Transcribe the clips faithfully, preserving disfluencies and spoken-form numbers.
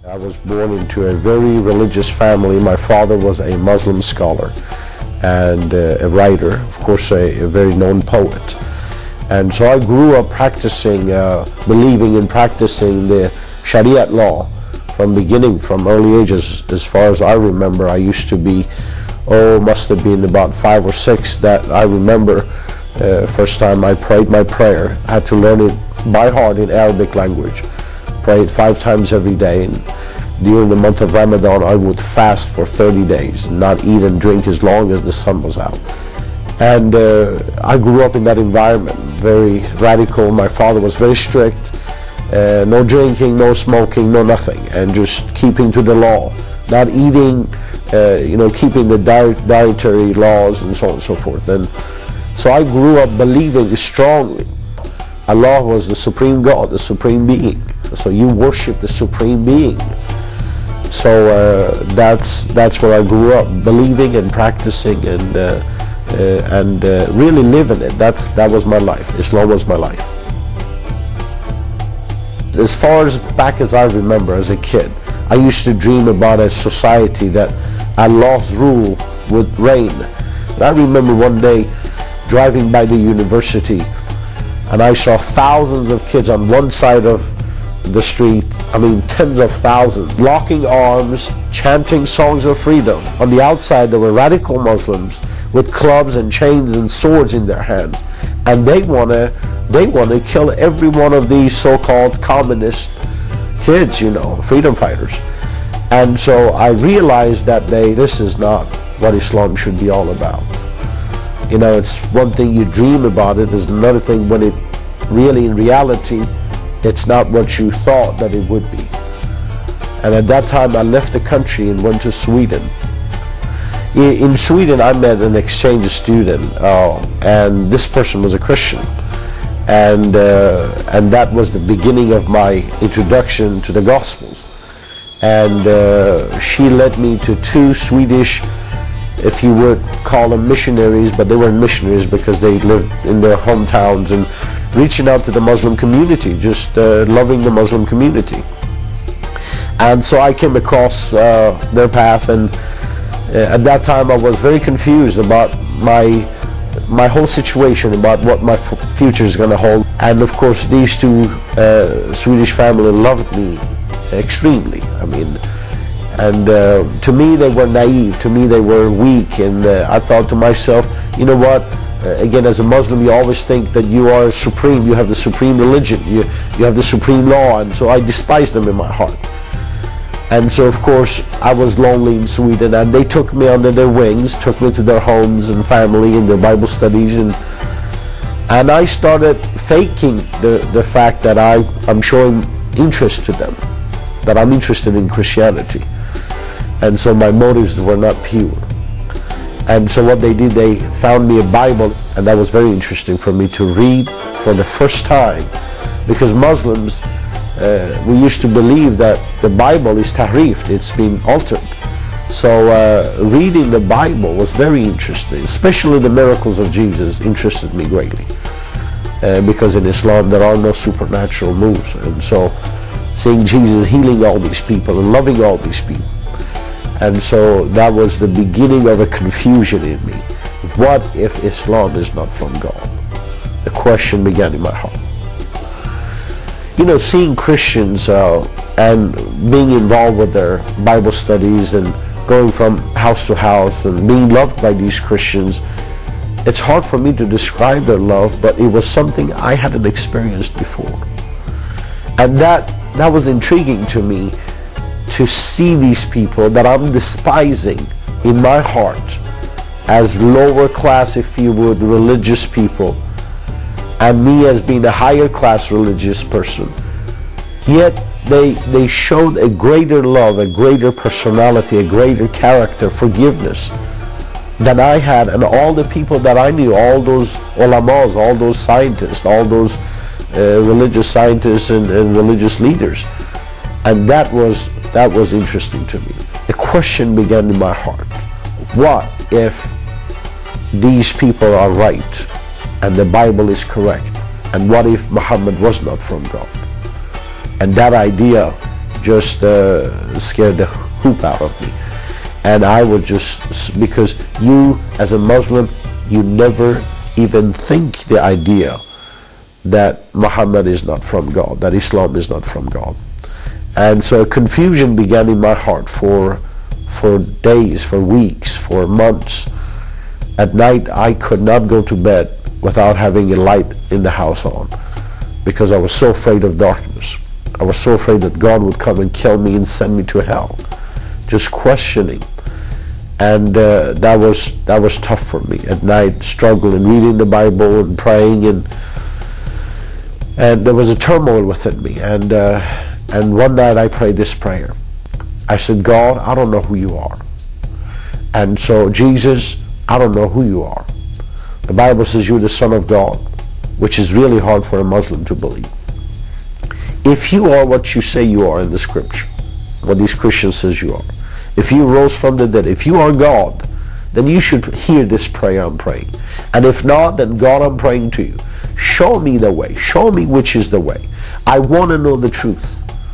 I was born into a very religious family. My father was a Muslim scholar and uh, a writer, of course a, a very known poet. And so I grew up practicing, uh, believing in practicing the Sharia law from beginning, from early ages. As far as I remember, I used to be, oh, must have been about five or six that I remember uh, first time I prayed my prayer. I had to learn it by heart in Arabic language. Prayed five times every day, and during the month of Ramadan I would fast for thirty days, not eat and drink as long as the sun was out. And uh, I grew up in that environment, very radical. My father was very strict, uh, no drinking, no smoking, no nothing, and just keeping to the law, not eating, uh, you know, keeping the dietary laws and so on and so forth. And so I grew up believing strongly Allah was the supreme God, the supreme being. So you worship the supreme being. So uh, that's that's where I grew up, believing and practicing and uh, uh, and uh, really living it. That's that was my life. Islam was my life. As far as back as I remember as a kid, I used to dream about a society that Allah's rule would reign. And I remember one day driving by the university, and I saw thousands of kids on one side of the street, I mean tens of thousands, locking arms, chanting songs of freedom. On the outside there were radical Muslims with clubs and chains and swords in their hands, and they want to they want to kill every one of these so-called communist kids, you know, freedom fighters. And so I realized that day, this is not what Islam should be all about. You know, it's one thing you dream about it, there's another thing when it really in reality it's not what you thought that it would be. And at that time I left the country and went to Sweden. In Sweden I met an exchange student, uh, and this person was a Christian, and uh, and that was the beginning of my introduction to the Gospels. And uh, she led me to two Swedish, if you would call them missionaries, but they weren't missionaries because they lived in their hometowns and reaching out to the Muslim community, just uh, loving the Muslim community. And so I came across uh, their path, and uh, at that time I was very confused about my my whole situation, about what my f future is going to hold. And of course these two uh, Swedish family loved me extremely. I mean, and uh, to me they were naive, to me they were weak, and uh, I thought to myself, you know what, uh, again, as a Muslim you always think that you are supreme, you have the supreme religion, you, you have the supreme law, and so I despised them in my heart. And so of course I was lonely in Sweden, and they took me under their wings, took me to their homes and family and their Bible studies, and and I started faking the, the fact that I, I'm showing interest to them, that I'm interested in Christianity. And so my motives were not pure. And so what they did, they found me a Bible, and that was very interesting for me to read for the first time, because Muslims, uh, we used to believe that the Bible is tahrif, it's been altered. So uh, reading the Bible was very interesting, especially the miracles of Jesus interested me greatly, uh, because in Islam there are no supernatural moves. And so seeing Jesus healing all these people and loving all these people. And so that was the beginning of a confusion in me. What if Islam is not from God? The question began in my heart. You know, seeing Christians uh, and being involved with their Bible studies and going from house to house and being loved by these Christians, it's hard for me to describe their love, but it was something I hadn't experienced before. And that That was intriguing to me, to see these people that I'm despising in my heart as lower class, if you would, religious people, and me as being a higher class religious person. Yet they, they showed a greater love, a greater personality, a greater character, forgiveness than I had, and all the people that I knew, all those ulamas, all those scientists, all those Uh, religious scientists and, and religious leaders. And that was that was interesting to me. The question began in my heart: what if these people are right and the Bible is correct, and what if Muhammad was not from God? And that idea just uh, scared the hoop out of me. And I was just, because you as a Muslim, you never even think the idea that Muhammad is not from God, that Islam is not from God. And so confusion began in my heart for for days, for weeks, for months. At night I could not go to bed without having a light in the house on, because I was so afraid of darkness. I was so afraid that God would come and kill me and send me to hell. Just questioning. And uh, that was that was tough for me at night, struggling, reading the Bible and praying, and and there was a turmoil within me. And uh, and one night I prayed this prayer. I said, God, I don't know who you are. And so, Jesus, I don't know who you are. The Bible says you're the Son of God, which is really hard for a Muslim to believe. If you are what you say you are in the scripture, what these Christians says you are, if you rose from the dead, if you are God, then you should hear this prayer I'm praying. And if not, then God, I'm praying to you. Show me the way. Show me which is the way. I want to know the truth.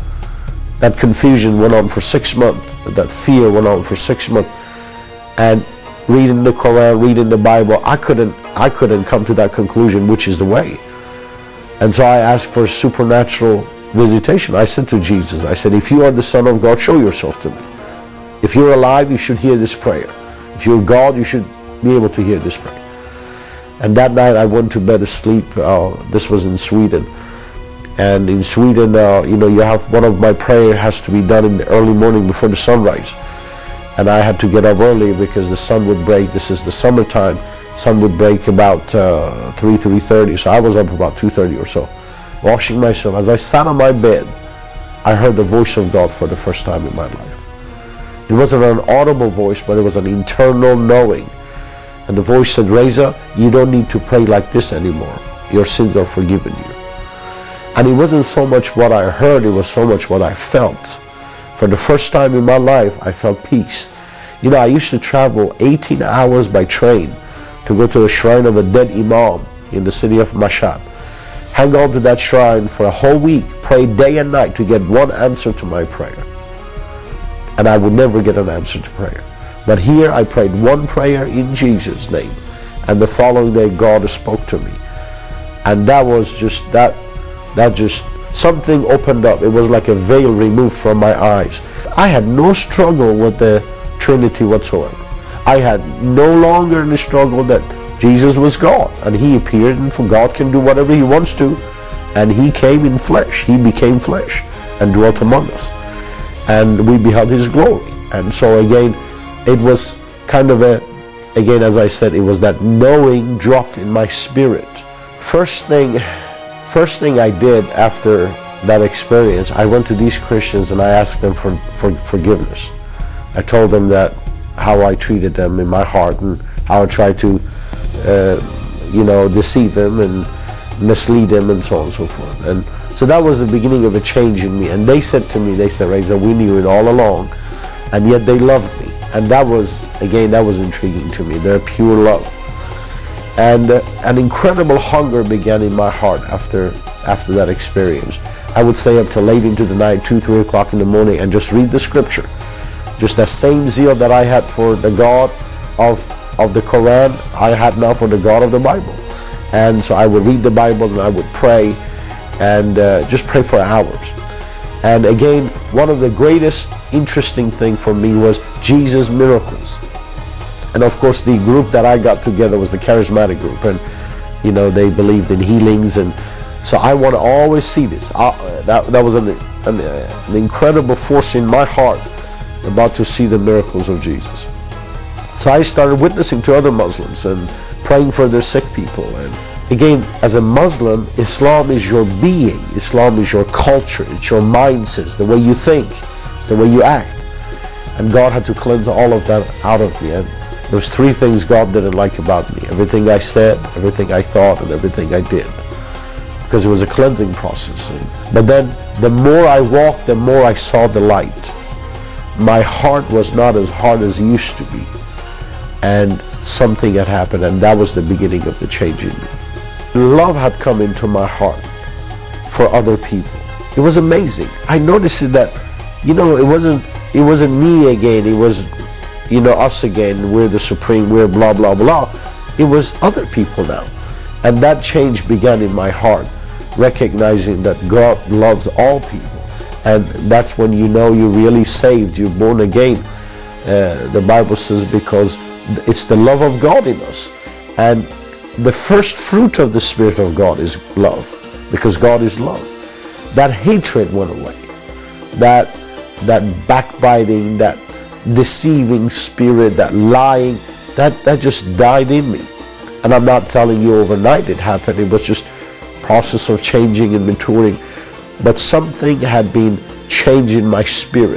That confusion went on for six months. That fear went on for six months. And reading the Quran, reading the Bible, I couldn't, I couldn't come to that conclusion, which is the way. And so I asked for supernatural visitation. I said to Jesus, I said, if you are the Son of God, show yourself to me. If you're alive, you should hear this prayer. If you're God, you should be able to hear this prayer. And that night I went to bed asleep. Uh, this was in Sweden. And in Sweden, uh, you know, you have, one of my prayer has to be done in the early morning before the sunrise. And I had to get up early because the sun would break. This is the summertime. Sun would break about uh, three, three thirty. So I was up about two thirty or so, washing myself. As I sat on my bed, I heard the voice of God for the first time in my life. It wasn't an audible voice, but it was an internal knowing. And the voice said, Reza, you don't need to pray like this anymore. Your sins are forgiven you. And it wasn't so much what I heard, it was so much what I felt. For the first time in my life, I felt peace. You know, I used to travel eighteen hours by train to go to a shrine of a dead imam in the city of Mashhad. Hang on to that shrine for a whole week, pray day and night to get one answer to my prayer. And I would never get an answer to prayer. But here I prayed one prayer in Jesus' name. And the following day God spoke to me. And that was just, that, that just, something opened up. It was like a veil removed from my eyes. I had no struggle with the Trinity whatsoever. I had no longer any struggle that Jesus was God. And He appeared, and for God can do whatever He wants to. And He came in flesh. He became flesh and dwelt among us. And we beheld His glory. And so again, it was kind of a, again, as I said, it was that knowing dropped in my spirit. First thing, first thing I did after that experience, I went to these Christians and I asked them for, for forgiveness. I told them that how I treated them in my heart and how I tried to, uh, you know, deceive them and mislead them and so on and so forth. And so that was the beginning of a change in me. And they said to me, they said, Reza, we knew it all along, and yet they loved me. And that was, again, that was intriguing to me, their pure love. And uh, an incredible hunger began in my heart after, after that experience. I would stay up till late into the night, two, three o'clock in the morning, and just read the scripture. Just that same zeal that I had for the God of, of the Quran, I had now for the God of the Bible. And so I would read the Bible and I would pray, and uh, just pray for hours. And again, one of the greatest interesting thing for me was Jesus' miracles. And of course, the group that I got together was the charismatic group, and you know, they believed in healings, and so I want to always see this. I, that, that was an, an, an incredible force in my heart about to see the miracles of Jesus. So I started witnessing to other Muslims and praying for their sick people. And again, as a Muslim, Islam is your being. Islam is your culture. It's your mindset, the way you think, it's the way you act. And God had to cleanse all of that out of me. And there was three things God didn't like about me: everything I said, everything I thought, and everything I did. Because it was a cleansing process. But then, the more I walked, the more I saw the light. My heart was not as hard as it used to be. And something had happened, and that was the beginning of the change in me. Love had come into my heart for other people. It was amazing. I noticed that you know, it wasn't, it wasn't me again, it was, you know, us again, we're the supreme, we're blah, blah, blah. It was other people now. And that change began in my heart, recognizing that God loves all people. And that's when you know you're really saved, you're born again. Uh, the Bible says because it's the love of God in us. And the first fruit of the Spirit of God is love, because God is love. That hatred went away. That, that backbiting, that deceiving spirit, that lying, that, that just died in me. And I'm not telling you overnight it happened. It was just a process of changing and maturing. But something had been changing my spirit.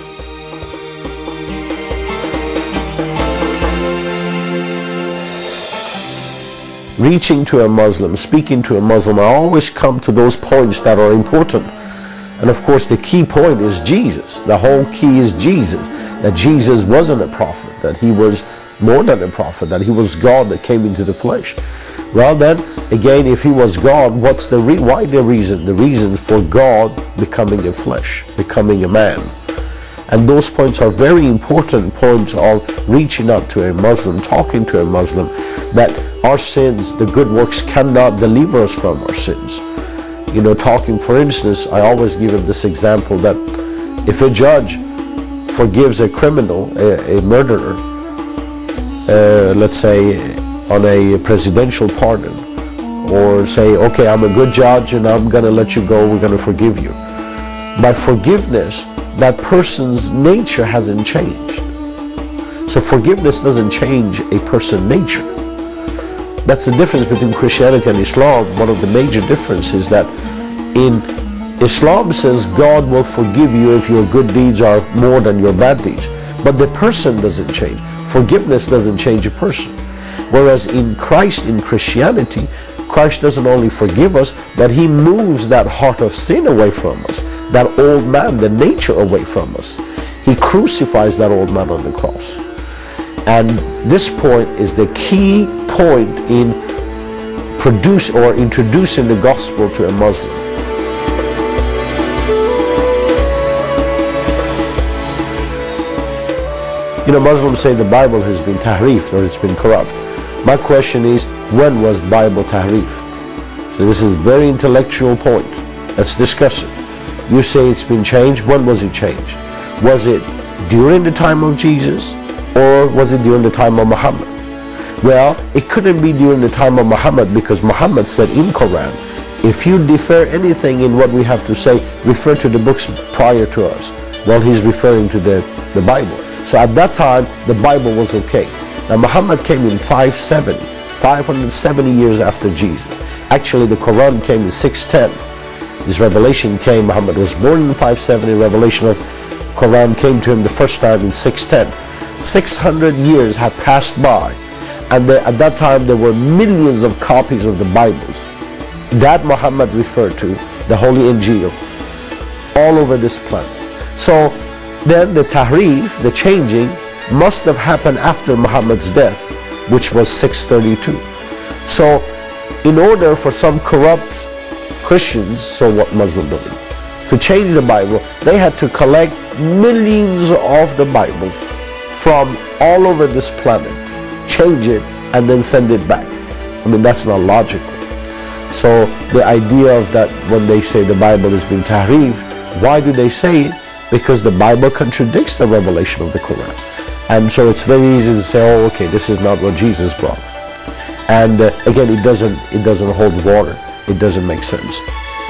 Reaching to a Muslim, speaking to a Muslim, I always come to those points that are important. And of course the key point is Jesus. The whole key is Jesus. That Jesus wasn't a prophet, that he was more than a prophet, that he was God that came into the flesh. Well then, again, if he was God, what's the re why the reason? The reason for God becoming a flesh, becoming a man. And those points are very important points of reaching out to a Muslim, talking to a Muslim, that our sins, the good works cannot deliver us from our sins. You know, talking, for instance, I always give him this example that if a judge forgives a criminal, a, a murderer, uh, let's say on a presidential pardon, or say, okay, I'm a good judge and I'm going to let you go, we're going to forgive you. By forgiveness, that person's nature hasn't changed. So forgiveness doesn't change a person's nature. That's the difference between Christianity and Islam. One of the major differences is that in Islam says God will forgive you if your good deeds are more than your bad deeds. But the person doesn't change. Forgiveness doesn't change a person. Whereas in Christ, in Christianity, Christ doesn't only forgive us, but he moves that heart of sin away from us, that old man, the nature away from us. He crucifies that old man on the cross. And this point is the key point in produce or introducing the gospel to a Muslim. You know, Muslims say the Bible has been tahrifed, or it's been corrupt. My question is, when was Bible tahrifed? So this is a very intellectual point. Let's discuss it. You say it's been changed. When was it changed? Was it during the time of Jesus, or was it during the time of Muhammad? Well, it couldn't be during the time of Muhammad, because Muhammad said in Quran, if you defer anything in what we have to say, refer to the books prior to us. Well, he's referring to the, the Bible. So at that time, the Bible was okay. Now Muhammad came in five seventy, five hundred seventy years after Jesus. Actually, the Quran came in six ten. This revelation came, Muhammad was born in five seventy, revelation of Quran came to him the first time in six ten. six hundred years had passed by, and there, at that time there were millions of copies of the Bibles that Muhammad referred to, the Holy Injil, all over this planet. So then the tahrif, the changing, must have happened after Muhammad's death, which was six thirty-two. So in order for some corrupt Christians, so what Muslims believe, to change the Bible, they had to collect millions of the Bibles from all over this planet, change it, and then send it back. I mean, that's not logical. So the idea of that, when they say the Bible is being tahrifed, why do they say it? Because the Bible contradicts the revelation of the Quran. And so it's very easy to say, oh, okay, this is not what Jesus brought. And uh, again, it doesn't, it doesn't hold water. It doesn't make sense.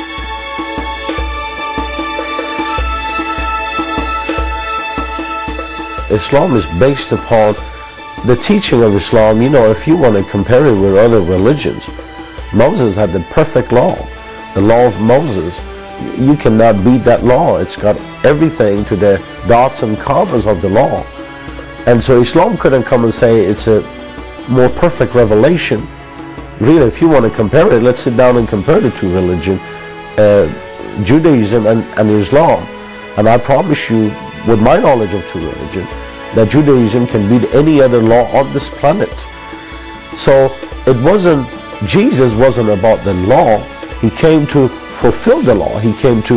Islam is based upon the teaching of Islam. You know, if you want to compare it with other religions, Moses had the perfect law, the law of Moses. You cannot beat that law. It's got everything to the dots and commas of the law. And so Islam couldn't come and say it's a more perfect revelation. Really, if you want to compare it, let's sit down and compare the two religions, uh, Judaism and, and Islam. And I promise you, with my knowledge of two religions, that Judaism can beat any other law on this planet. So it wasn't, Jesus wasn't about the law. He came to fulfill the law. He came to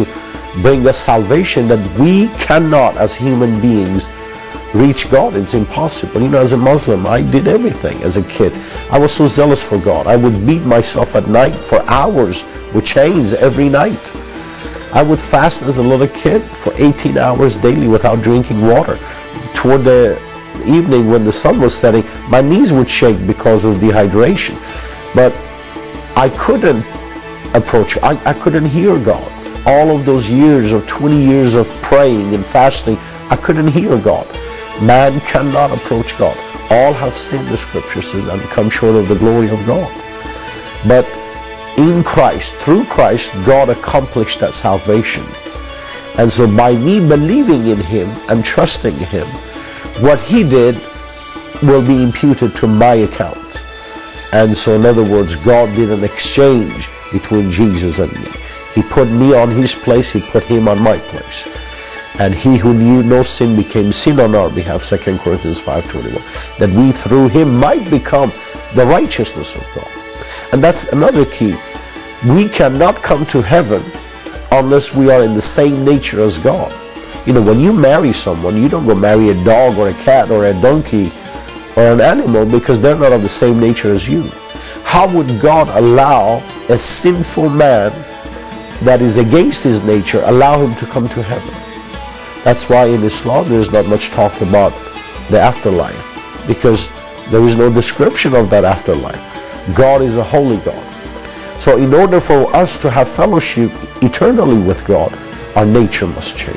bring us salvation that we cannot, as human beings, reach God. It's impossible. You know, as a Muslim, I did everything as a kid. I was so zealous for God. I would beat myself at night for hours with chains every night. I would fast as a little kid for eighteen hours daily without drinking water. Toward the evening when the sun was setting, my knees would shake because of dehydration. But I couldn't approach, I, I couldn't hear God. All of those years of twenty years of praying and fasting, I couldn't hear God. Man cannot approach God. All have sinned, the scripture says, and come short of the glory of God. But in Christ, through Christ, God accomplished that salvation. And so by me believing in Him and trusting Him, what He did will be imputed to my account. And so in other words, God did an exchange between Jesus and me. He put me on His place, He put Him on my place. And He who knew no sin became sin on our behalf, Second Corinthians five twenty-one, that we through Him might become the righteousness of God. And that's another key. We cannot come to heaven unless we are in the same nature as God. You know, when you marry someone, you don't go marry a dog or a cat or a donkey or an animal because they're not of the same nature as you. How would God allow a sinful man that is against His nature, allow him to come to heaven? That's why in Islam there is not much talk about the afterlife, because there is no description of that afterlife. God is a holy God. So in order for us to have fellowship eternally with God, our nature must change.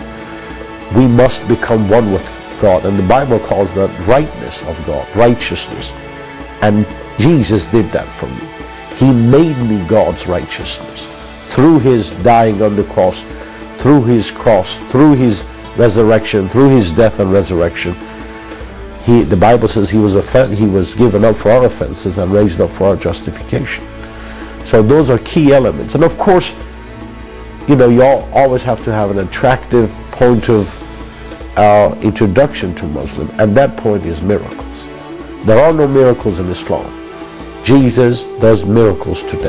We must become one with God, and the Bible calls that rightness of God, righteousness. And Jesus did that for me. He made me God's righteousness through His dying on the cross, through His cross, through His resurrection, through His death and resurrection. He, the Bible says he was, he was given up for our offenses and raised up for our justification. So those are key elements. And of course, you know, you all always have to have an attractive point of uh, introduction to Muslim, and that point is miracles. There are no miracles in Islam. Jesus does miracles today.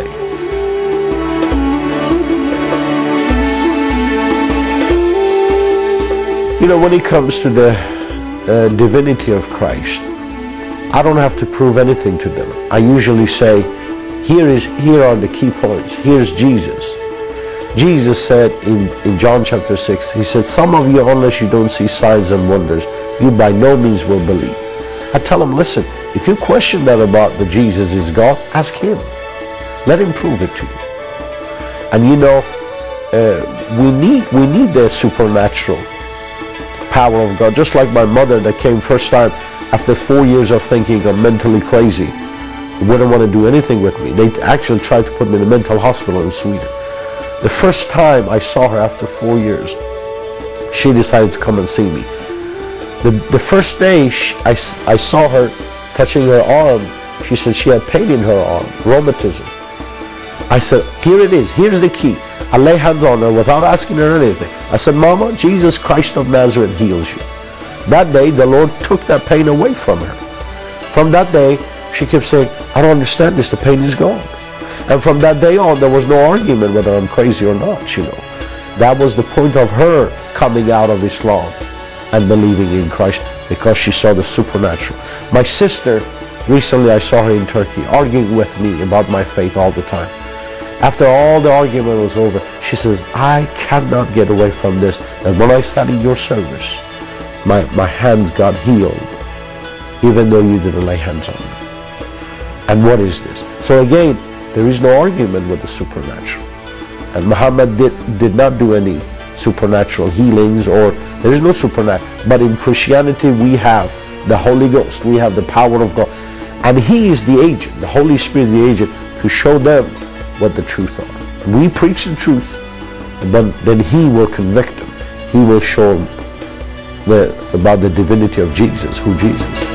You know, when it comes to the uh, divinity of Christ, I don't have to prove anything to them. I usually say, here is here are the key points. Here's Jesus. Jesus said in, in John chapter six, He said, some of you, unless you don't see signs and wonders, you by no means will believe. I tell them, listen, if you question that about the Jesus is God, ask Him. Let Him prove it to you. And you know, uh, we need we need the supernatural power of God. Just like my mother that came first time after four years of thinking I'm mentally crazy, wouldn't want to do anything with me. They actually tried to put me in a mental hospital in Sweden. The first time I saw her after four years, she decided to come and see me. The, the first day she, I, I saw her touching her arm, she said she had pain in her arm, rheumatism. I said, here it is, here's the key. I lay hands on her without asking her anything. I said, Mama, Jesus Christ of Nazareth heals you. That day, the Lord took that pain away from her. From that day, she kept saying, I don't understand this, the pain is gone. And from that day on, there was no argument whether I'm crazy or not, you know. That was the point of her coming out of Islam and believing in Christ, because she saw the supernatural. My sister, recently I saw her in Turkey, arguing with me about my faith all the time. After all the argument was over, she says, I cannot get away from this, that when I studied your service, my, my hands got healed, even though you didn't lay hands on me. And what is this? So again, there is no argument with the supernatural. And Muhammad did, did not do any supernatural healings, or there is no supernatural. But in Christianity, we have the Holy Ghost. We have the power of God. And He is the agent, the Holy Spirit the agent, to show them what the truth are. We preach the truth, but then He will convict them. He will show them the, about the divinity of Jesus, who Jesus is.